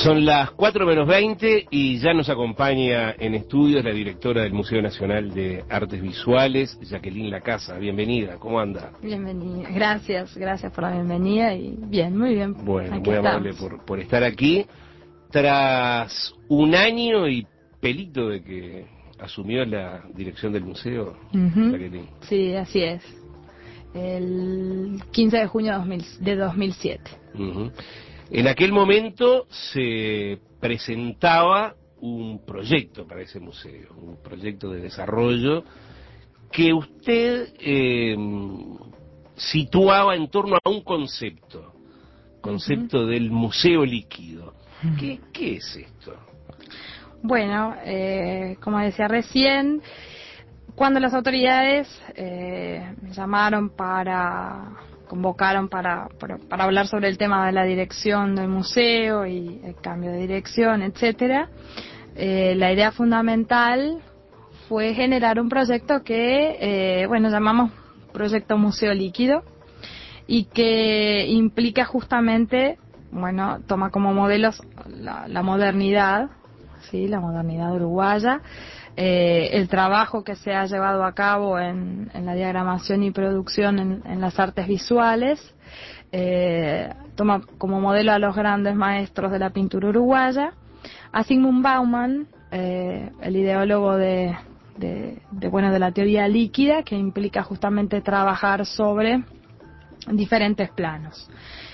Son las 4:20 y ya nos acompaña en estudios la directora del Museo Nacional de Artes Visuales, Jacqueline Lacasa. Bienvenida, ¿cómo anda? Bienvenida, gracias por la bienvenida y bien, muy bien. Bueno, aquí muy amable por estar aquí. Tras un año y pelito de que asumió la dirección del museo, Jacqueline. Sí, así es. El 15 de junio de 2007. En aquel momento se presentaba un proyecto para ese museo, un proyecto de desarrollo que usted situaba en torno a un concepto del museo líquido. ¿Qué es esto? Bueno, como decía recién, cuando las autoridades me convocaron para hablar sobre el tema de la dirección del museo y el cambio de dirección, etcétera, la idea fundamental fue generar un proyecto que, llamamos Proyecto Museo Líquido, y que implica justamente, toma como modelos la modernidad, ¿sí? La modernidad uruguaya, el trabajo que se ha llevado a cabo en la diagramación y producción en las artes visuales, toma como modelo a los grandes maestros de la pintura uruguaya, a Zygmunt Bauman, el ideólogo de la teoría líquida, que implica justamente trabajar sobre diferentes planos.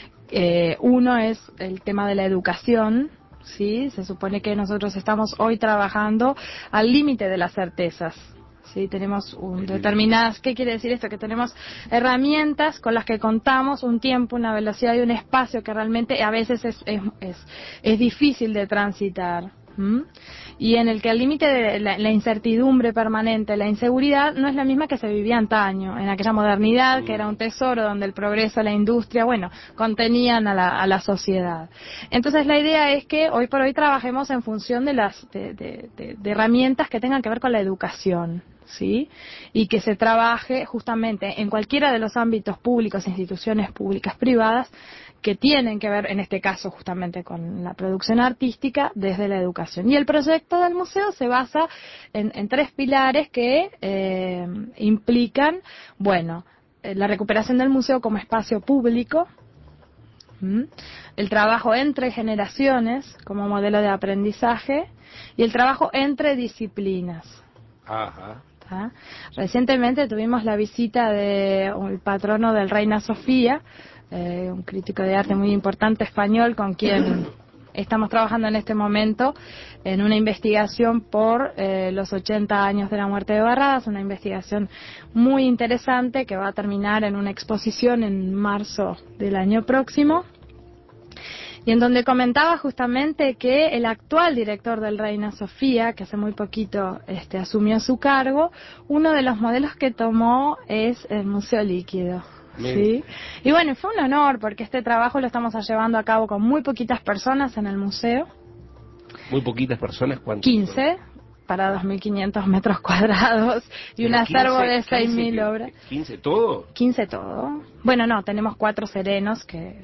Uno es el tema de la educación, ¿sí? Se supone que nosotros estamos hoy trabajando al límite de las certezas, ¿sí? Tenemos determinadas, ¿qué quiere decir esto? Que tenemos herramientas con las que contamos, un tiempo, una velocidad y un espacio que realmente a veces es difícil de transitar. Y en el que el límite de la incertidumbre permanente, la inseguridad, no es la misma que se vivía antaño, en aquella modernidad que era un tesoro donde el progreso, la industria, contenían a la sociedad. Entonces la idea es que hoy por hoy trabajemos en función de herramientas que tengan que ver con la educación, ¿sí? Y que se trabaje justamente en cualquiera de los ámbitos públicos, instituciones públicas, privadas, que tienen que ver, en este caso, justamente con la producción artística desde la educación. Y el proyecto del museo se basa en tres pilares que implican, la recuperación del museo como espacio público, el trabajo entre generaciones como modelo de aprendizaje y el trabajo entre disciplinas. Ajá. ¿Ah? Recientemente tuvimos la visita del patrono del Reina Sofía, un crítico de arte muy importante español con quien estamos trabajando en este momento en una investigación por los 80 años de la muerte de Barradas, una investigación muy interesante que va a terminar en una exposición en marzo del año próximo, y en donde comentaba justamente que el actual director del Reina Sofía, que hace muy poquito asumió su cargo, uno de los modelos que tomó es el Museo Líquido. ¿Sí? Y fue un honor porque este trabajo lo estamos llevando a cabo con muy poquitas personas en el museo. ¿Muy poquitas personas? ¿Cuántas? 15 para 2.500 metros cuadrados y un acervo de 6.000 obras. ¿15 todo? 15 todo. No, tenemos 4 serenos que...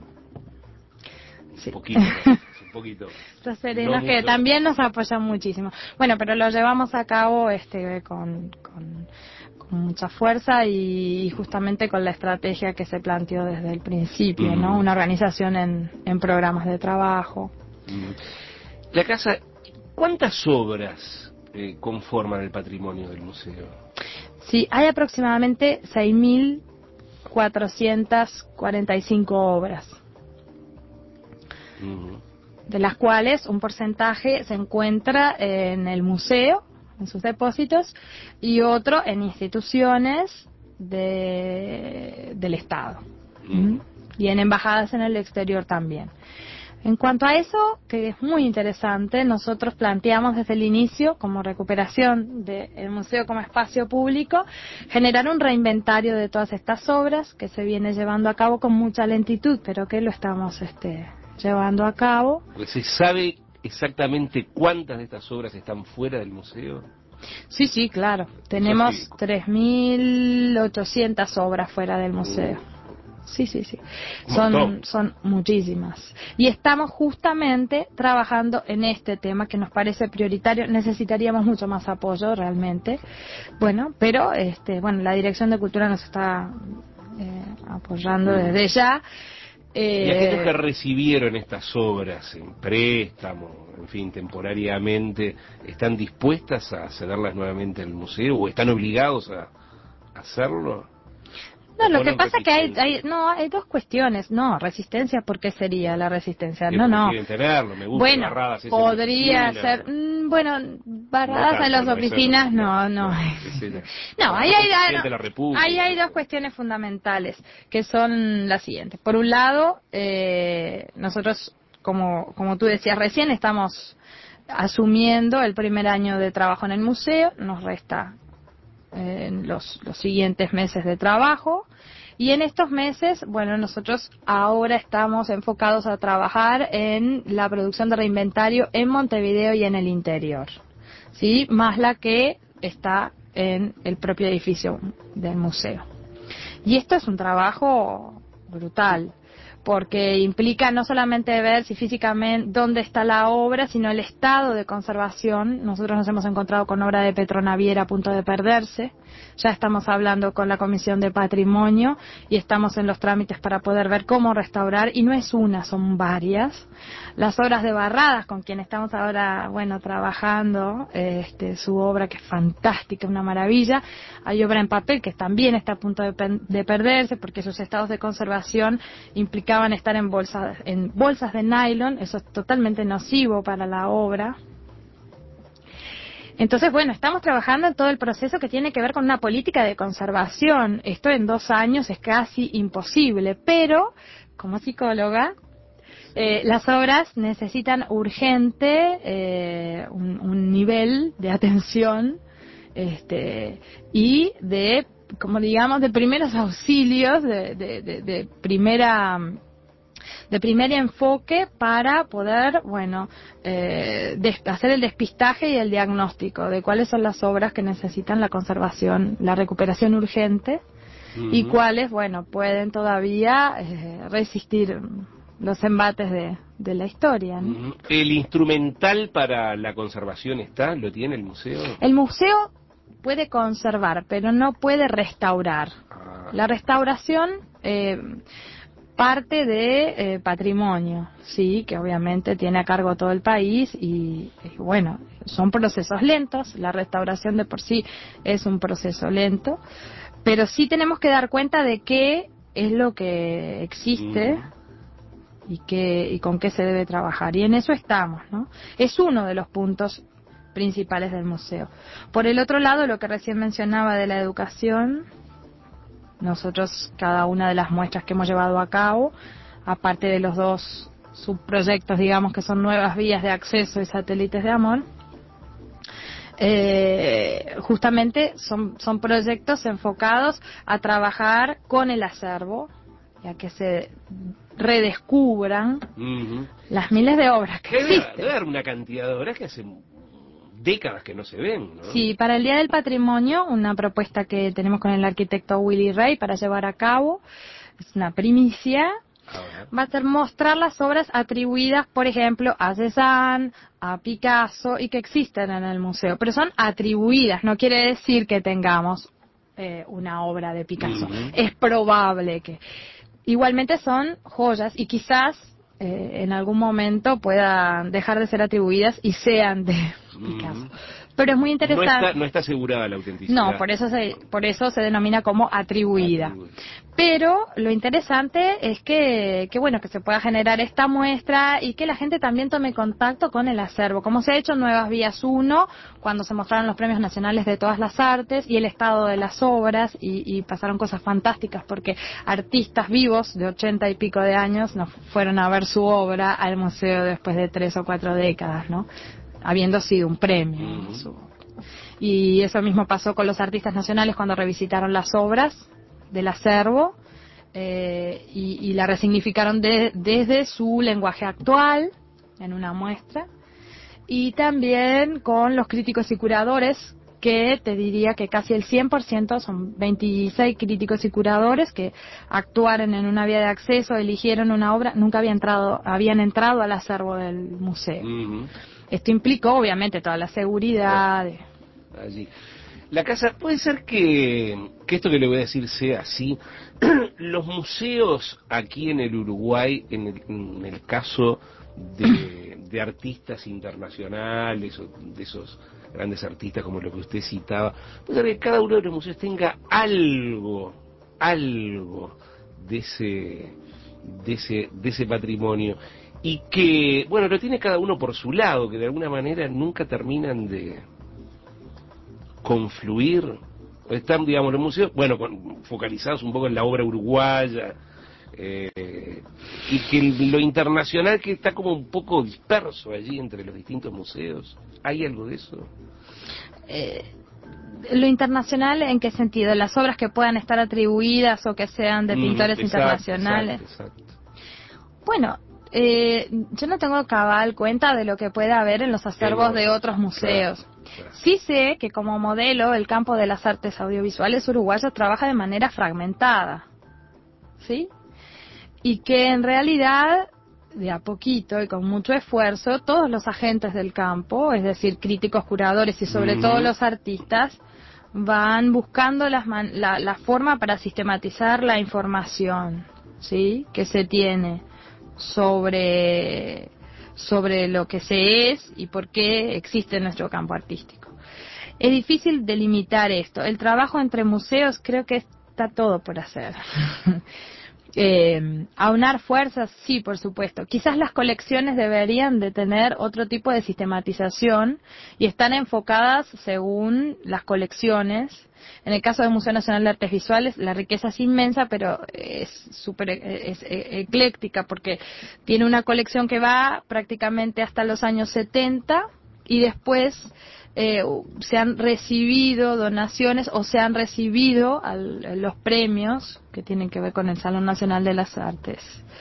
Sí. Un poquito. Los serenos no que mucho. También nos apoyan muchísimo. Pero lo llevamos a cabo con mucha fuerza y justamente con la estrategia que se planteó desde el principio, ¿no? Una organización en programas de trabajo. Lacasa, ¿cuántas obras conforman el patrimonio del museo? Sí, hay aproximadamente 6.445 obras, de las cuales un porcentaje se encuentra en el museo, en sus depósitos, y otro en instituciones del Estado, y en embajadas en el exterior también. En cuanto a eso, que es muy interesante, nosotros planteamos desde el inicio, como recuperación del museo como espacio público, generar un reinventario de todas estas obras que se viene llevando a cabo con mucha lentitud, pero que lo estamos llevando a cabo. ¿Se sabe exactamente cuántas de estas obras están fuera del museo? Sí, claro. Tenemos 3.800 obras fuera del museo. Sí. Montón. Son muchísimas. Y estamos justamente trabajando en este tema que nos parece prioritario. Necesitaríamos mucho más apoyo realmente. Bueno, pero la Dirección de Cultura nos está apoyando desde ya. Y aquellos que recibieron estas obras en préstamo, en fin, temporariamente, ¿están dispuestas a cederlas nuevamente al museo o están obligados a hacerlo? No, lo que pasa es que hay dos cuestiones. No, resistencia, ¿por qué sería la resistencia? No. Quieren tenerlo, me gusta. Bueno, Barradas, podría ser. Barradas no en las tanto, oficinas, no. No, ahí hay dos cuestiones fundamentales, que son las siguientes. Por un lado, nosotros, como tú decías recién, estamos asumiendo el primer año de trabajo en el museo, nos resta los siguientes meses de trabajo, y en estos meses, nosotros ahora estamos enfocados a trabajar en la producción de reinventario en Montevideo y en el interior, ¿sí? Más la que está en el propio edificio del museo. Y esto es un trabajo brutal, porque implica no solamente ver si físicamente dónde está la obra, sino el estado de conservación. Nosotros nos hemos encontrado con obra de Petronaviera a punto de perderse. Ya estamos hablando con la Comisión de Patrimonio y estamos en los trámites para poder ver cómo restaurar, y no es una, son varias. Las obras de Barradas, con quien estamos ahora, trabajando, su obra, que es fantástica, una maravilla. Hay obra en papel que también está a punto de perderse, porque sus estados de conservación implicaban estar en bolsas de nylon. Eso es totalmente nocivo para la obra. Entonces, estamos trabajando en todo el proceso que tiene que ver con una política de conservación. Esto en 2 años es casi imposible, pero como psicóloga, las obras necesitan urgente un nivel de atención y de, de primeros auxilios, de primer enfoque para poder, hacer el despistaje y el diagnóstico de cuáles son las obras que necesitan la conservación, la recuperación urgente, y cuáles, pueden todavía resistir los embates de la historia, ¿no? ¿El instrumental para la conservación lo tiene el museo? El museo puede conservar, pero no puede restaurar. La restauración parte de patrimonio, sí, que obviamente tiene a cargo todo el país, y son procesos lentos. La restauración de por sí es un proceso lento, pero sí tenemos que dar cuenta de qué es lo que existe y con qué se debe trabajar, y en eso estamos, ¿no? Es uno de los puntos principales del museo. Por el otro lado, lo que recién mencionaba de la educación, nosotros, cada una de las muestras que hemos llevado a cabo, aparte de los 2 subproyectos, digamos, que son nuevas vías de acceso y satélites de amor, justamente son proyectos enfocados a trabajar con el acervo, y a que se redescubran las miles de obras que existen. Debe haber una cantidad de obras que hace décadas que no se ven, ¿no? Sí, para el Día del Patrimonio, una propuesta que tenemos con el arquitecto Willy Rey para llevar a cabo, es una primicia, va a ser mostrar las obras atribuidas, por ejemplo, a Cézanne, a Picasso, y que existen en el museo, pero son atribuidas, no quiere decir que tengamos una obra de Picasso. Es probable que... Igualmente son joyas, y quizás en algún momento puedan dejar de ser atribuidas y sean de Picasso. Pero es muy interesante. No está asegurada la autenticidad. No, por eso se denomina como atribuida. Pero lo interesante es que se pueda generar esta muestra y que la gente también tome contacto con el acervo, como se ha hecho en Nuevas Vías 1, cuando se mostraron los premios nacionales de todas las artes y el estado de las obras, y pasaron cosas fantásticas, porque artistas vivos de 80 y pico de años nos fueron a ver su obra al museo después de 3 o 4 décadas, ¿no? Habiendo sido un premio. Y eso mismo pasó con los artistas nacionales cuando revisitaron las obras del acervo y la resignificaron desde su lenguaje actual en una muestra, y también con los críticos y curadores que te diría que casi el 100% son 26 críticos y curadores que actuaron en una vía de acceso, eligieron una obra, nunca habían entrado al acervo del museo. Esto implicó obviamente toda la seguridad. Allí. La casa, puede ser que esto que le voy a decir sea así. Los museos aquí en el Uruguay, en el caso de artistas internacionales o de esos grandes artistas como lo que usted citaba, puede ser que cada uno de los museos tenga algo de ese patrimonio, y que, bueno, lo tiene cada uno por su lado, que de alguna manera nunca terminan de confluir. Están, digamos, los museos, bueno, focalizados un poco en la obra uruguaya, y que lo internacional, que está como un poco disperso allí entre los distintos museos. ¿Hay algo de eso? Lo internacional, ¿en qué sentido? Las obras que puedan estar atribuidas o que sean de pintores internacionales. Exacto. Bueno, yo no tengo cabal cuenta de lo que pueda haber en los acervos de otros museos. Claro. Sí sé que como modelo el campo de las artes audiovisuales uruguayas trabaja de manera fragmentada, ¿sí? Y que en realidad, de a poquito y con mucho esfuerzo, todos los agentes del campo, es decir, críticos, curadores y sobre todo los artistas, van buscando la forma para sistematizar la información, ¿sí?, que se tiene sobre lo que se es y por qué existe nuestro campo artístico. Es difícil delimitar esto. El trabajo entre museos creo que está todo por hacer. Aunar fuerzas, sí, por supuesto. Quizás las colecciones deberían de tener otro tipo de sistematización y están enfocadas según las colecciones. En el caso del Museo Nacional de Artes Visuales, la riqueza es inmensa, pero es ecléctica, porque tiene una colección que va prácticamente hasta los años 70 y después se han recibido donaciones o se han recibido los premios que tienen que ver con el Salón Nacional de las Artes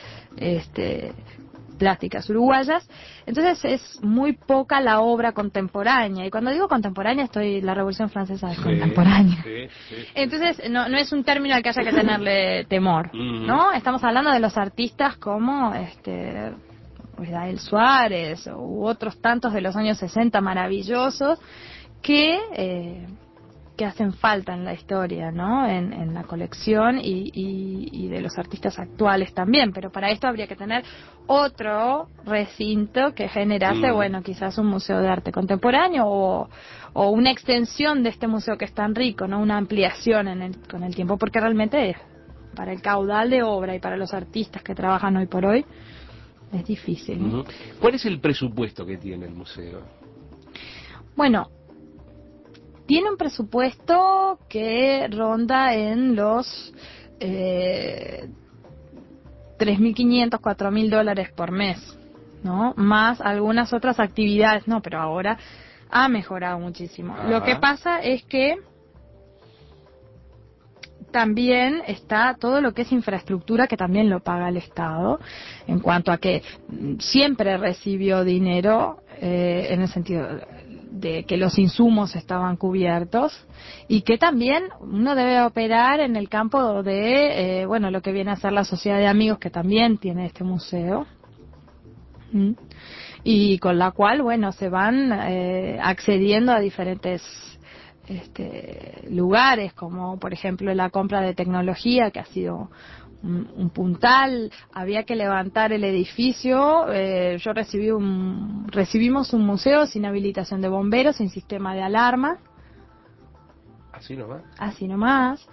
Plásticas Uruguayas. Entonces es muy poca la obra contemporánea, y cuando digo contemporánea la Revolución Francesa es contemporánea. Entonces no es un término al que haya que tenerle temor, ¿no? Estamos hablando de los artistas como Israel Suárez u otros tantos de los años 60 maravillosos que hacen falta en la historia, ¿no? En la colección y de los artistas actuales también, pero para esto habría que tener otro recinto que generase, bueno, quizás un museo de arte contemporáneo o una extensión de este museo que es tan rico, ¿no? Una ampliación con el tiempo, porque realmente para el caudal de obra y para los artistas que trabajan hoy por hoy es difícil, ¿no? ¿Cuál es el presupuesto que tiene el museo? Bueno, tiene un presupuesto que ronda en los $3.500, $4.000 por mes, ¿no? Más algunas otras actividades, no, pero ahora ha mejorado muchísimo. Lo que pasa es que también está todo lo que es infraestructura, que también lo paga el Estado, en cuanto a que siempre recibió dinero en el sentido de que los insumos estaban cubiertos, y que también uno debe operar en el campo de lo que viene a ser la sociedad de amigos, que también tiene este museo, y con la cual se van accediendo a diferentes lugares, como por ejemplo la compra de tecnología, que ha sido un puntal. Había que levantar el edificio. Recibimos un museo sin habilitación de bomberos, sin sistema de alarma. Así nomás. Así nomás.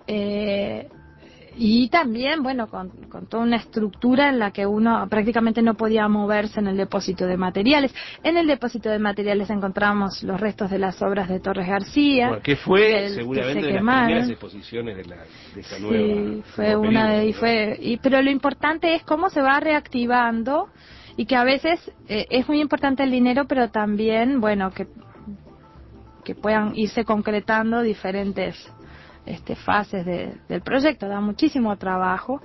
Y también, con toda una estructura en la que uno prácticamente no podía moverse en el depósito de materiales. En el depósito de materiales encontramos los restos de las obras de Torres García. Bueno, que fue seguramente de las primeras exposiciones de esta nueva. Sí, fue una de... pero lo importante es cómo se va reactivando, y que a veces es muy importante el dinero, pero también, que puedan irse concretando diferentes fases del proyecto. Da muchísimo trabajo,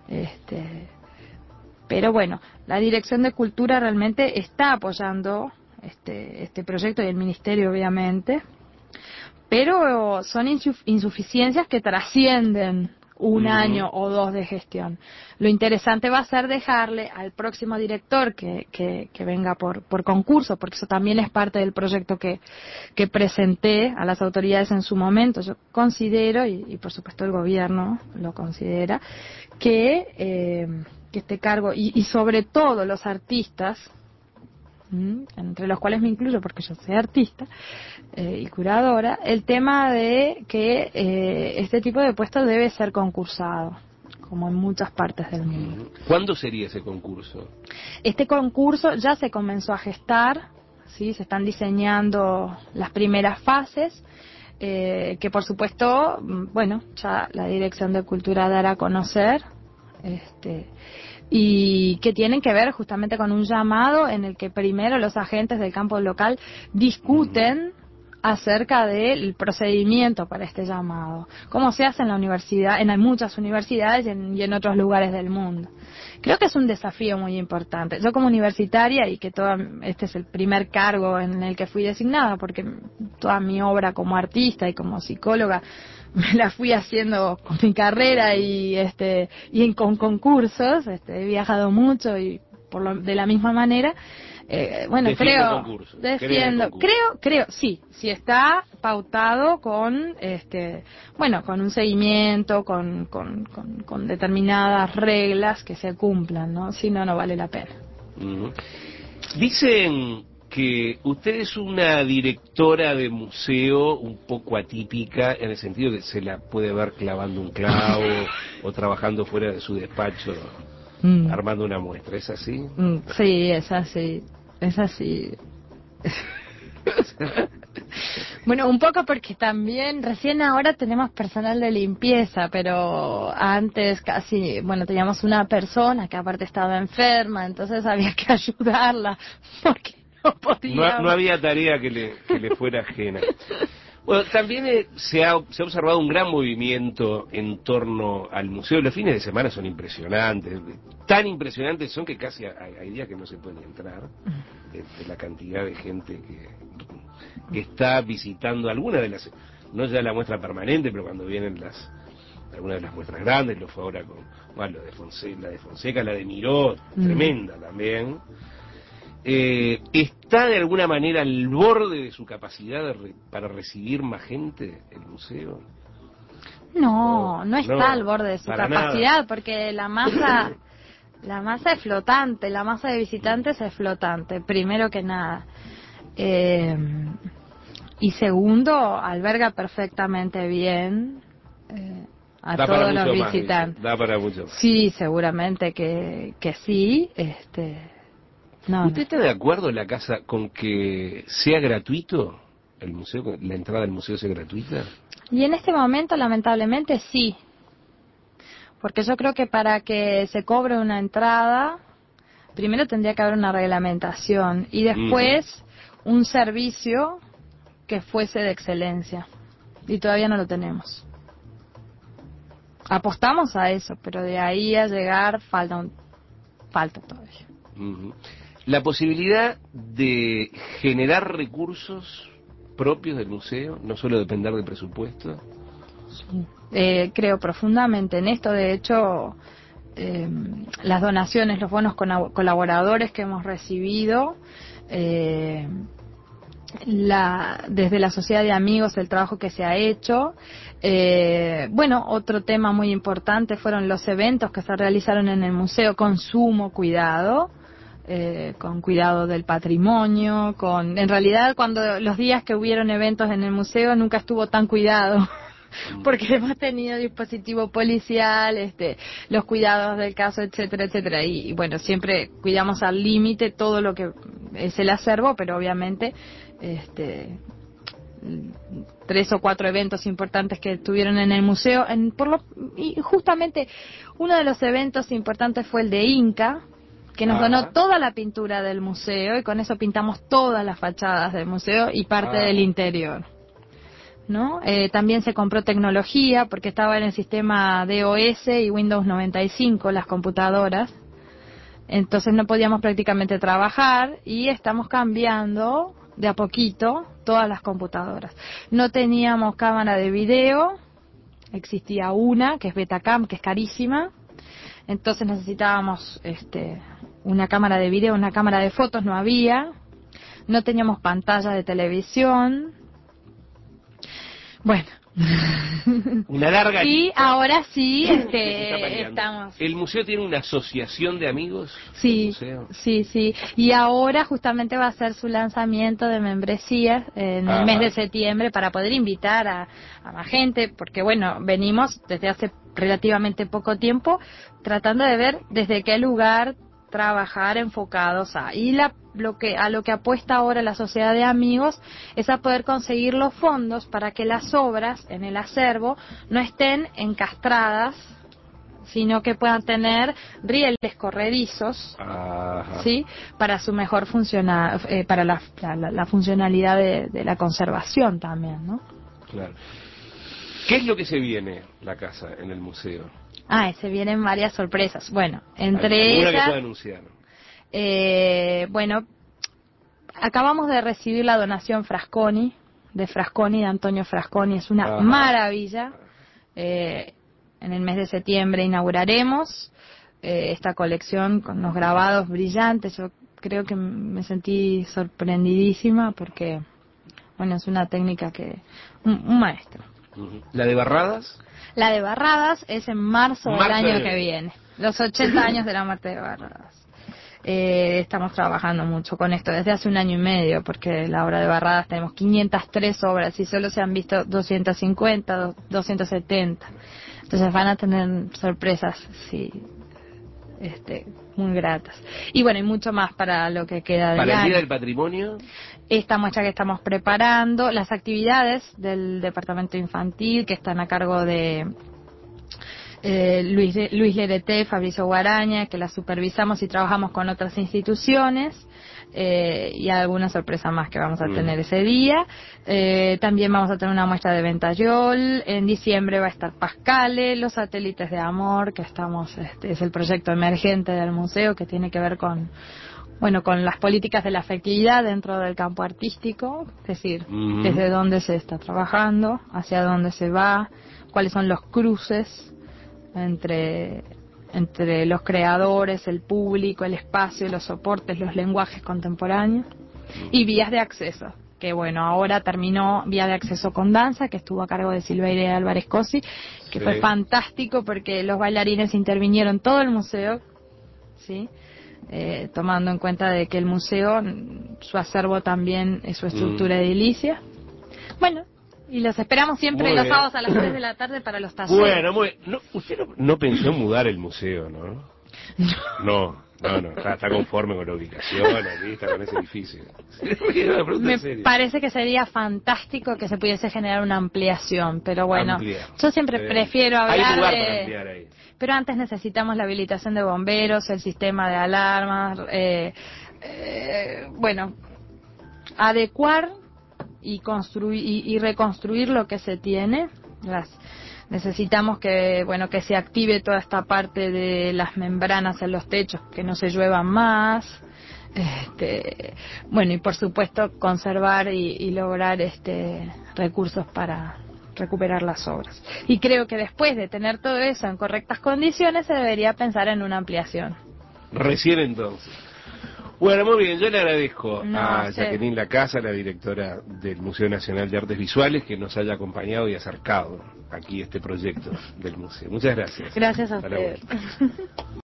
pero la Dirección de Cultura realmente está apoyando este proyecto, y el Ministerio obviamente, Pero son insuficiencias que trascienden un año o dos de gestión. Lo interesante va a ser dejarle al próximo director que venga por concurso, porque eso también es parte del proyecto que presenté a las autoridades en su momento. Yo considero, y por supuesto el gobierno lo considera, que este cargo, y sobre todo los artistas, entre los cuales me incluyo porque yo soy artista y curadora, el tema de que este tipo de puestos debe ser concursado, como en muchas partes del mundo. ¿Cuándo sería ese concurso? Este concurso ya se comenzó a gestar, ¿sí? Se están diseñando las primeras fases, que por supuesto, bueno, ya la Dirección de Cultura dará a conocer, y que tienen que ver justamente con un llamado en el que primero los agentes del campo local discuten acerca del procedimiento para este llamado, cómo se hace en la universidad, en muchas universidades y en otros lugares del mundo. Creo que es un desafío muy importante. Yo como universitaria, y que este es el primer cargo en el que fui designada, porque toda mi obra como artista y como psicóloga me la fui haciendo con mi carrera con concursos, he viajado mucho y de la misma manera. Bueno, creo, sí está pautado con, con un seguimiento, con determinadas reglas que se cumplan, ¿no? Si no, no vale la pena. Dicen que usted es una directora de museo un poco atípica, en el sentido que se la puede ver clavando un clavo o trabajando fuera de su despacho, armando una muestra. ¿Es así? Sí, es así. Es así. Bueno, un poco porque también recién ahora tenemos personal de limpieza, pero antes teníamos una persona que aparte estaba enferma, entonces había que ayudarla porque no podíamos. No había tarea que le fuera ajena. Bueno, también se ha observado un gran movimiento en torno al museo. Los fines de semana son impresionantes. Tan impresionantes son que casi hay días que no se puede entrar. La cantidad de gente que está visitando alguna de las, no ya la muestra permanente, pero cuando vienen algunas de las muestras grandes, lo fue ahora con la de Fonseca, la de Miró, tremenda también. ¿Está de alguna manera al borde de su capacidad para recibir más gente el museo? No está al borde de su capacidad, nada. Porque la masa es flotante, la masa de visitantes es flotante, primero que nada. Y segundo, alberga perfectamente bien a todos los visitantes. Da para mucho más. Sí, seguramente que sí. ¿Usted está de acuerdo en la casa con que sea gratuito el museo, la entrada al museo sea gratuita? Y en este momento, lamentablemente, sí. Porque yo creo que para que se cobre una entrada, primero tendría que haber una reglamentación y después un servicio que fuese de excelencia. Y todavía no lo tenemos. Apostamos a eso, pero de ahí a llegar falta todavía. La posibilidad de generar recursos propios del museo, no solo depender del presupuesto. Sí. Creo profundamente en esto. De hecho, las donaciones, los bonos colaboradores que hemos recibido, desde la sociedad de amigos, el trabajo que se ha hecho. Otro tema muy importante fueron los eventos que se realizaron en el museo con sumo cuidado. Con cuidado del patrimonio, en realidad cuando los días que hubieron eventos en el museo nunca estuvo tan cuidado, porque hemos tenido dispositivo policial, los cuidados del caso, etcétera, etcétera, y bueno, siempre cuidamos al límite todo lo que es el acervo, pero obviamente 3 o 4 eventos importantes que tuvieron en el museo, y justamente uno de los eventos importantes fue el de Inca, que nos donó toda la pintura del museo, y con eso pintamos todas las fachadas del museo y parte del interior, ¿no? También se compró tecnología, porque estaba en el sistema DOS y Windows 95 las computadoras, entonces no podíamos prácticamente trabajar, y estamos cambiando de a poquito todas las computadoras. No teníamos cámara de video, existía una que es Betacam, que es carísima, entonces necesitábamos una cámara de video, una cámara de fotos no había, no teníamos pantalla de televisión. Bueno, una larga y lista. ahora sí estamos. ¿El museo tiene una asociación de amigos? Sí, sí, y ahora justamente va a ser su lanzamiento de membresías en el mes de septiembre para poder invitar a más gente, porque bueno, venimos desde hace relativamente poco tiempo tratando de ver desde qué lugar trabajar enfocados a lo que apuesta ahora la sociedad de amigos es a poder conseguir los fondos para que las obras en el acervo no estén encastradas, sino que puedan tener rieles corredizos, ¿sí? Para su mejor para la funcionalidad de la conservación también, ¿no? Claro. ¿Qué es lo que se viene la casa en el museo? Se vienen varias sorpresas. Bueno, entre ellas... ¿Alguna que pueda anunciar? Bueno, acabamos de recibir la donación Frasconi, de Antonio Frasconi, es una maravilla. En el mes de septiembre inauguraremos esta colección con los grabados brillantes. Yo creo que me sentí sorprendidísima porque, bueno, es una técnica un maestro. ¿La de Barradas? La de Barradas es en marzo del año que viene, los 80 años de la muerte de Barradas. Estamos trabajando mucho con esto desde hace 1 año y medio, porque la obra de Barradas tenemos 503 obras y solo se han visto 250, 270. Entonces van a tener sorpresas, sí, muy gratas. Y bueno, y mucho más para lo que queda del año. ¿Para el Día del Patrimonio? Esta muestra que estamos preparando, las actividades del departamento infantil que están a cargo de Luis Lerete, Fabricio Guaraña, que las supervisamos y trabajamos con otras instituciones, y alguna sorpresa más que vamos a tener ese día. También vamos a tener una muestra de Ventayol. En diciembre va a estar Pascale, los satélites de amor, que es el proyecto emergente del museo que tiene que ver con las políticas de la afectividad dentro del campo artístico, es decir, desde dónde se está trabajando, hacia dónde se va, cuáles son los cruces entre los creadores, el público, el espacio, los soportes, los lenguajes contemporáneos y vías de acceso. Que bueno, ahora terminó Vía de Acceso con Danza, que estuvo a cargo de Silveira Álvarez Cosi, que fue fantástico porque los bailarines intervinieron todo el museo, ¿sí? Tomando en cuenta de que el museo, su acervo también es su estructura edilicia. Bueno, y los esperamos siempre los sábados a las 3 de la tarde para los talleres. Bueno, usted no pensó en mudar el museo, ¿no? No. Está conforme con la ubicación, aquí está con ese edificio. Me parece que sería fantástico que se pudiese generar una ampliación, pero bueno, yo siempre prefiero hablar hay lugar para ampliar ahí. Pero antes necesitamos la habilitación de bomberos, el sistema de alarmas, adecuar y construir y reconstruir lo que se tiene. Necesitamos que se active toda esta parte de las membranas en los techos, que no se lluevan más. Y por supuesto conservar y lograr recursos para recuperar las obras. Y creo que después de tener todo eso en correctas condiciones se debería pensar en una ampliación. Recién entonces. Bueno, muy bien, yo le agradezco a Jacqueline Lacasa, la directora del Museo Nacional de Artes Visuales, que nos haya acompañado y acercado aquí este proyecto del museo. Muchas gracias. Gracias a ustedes.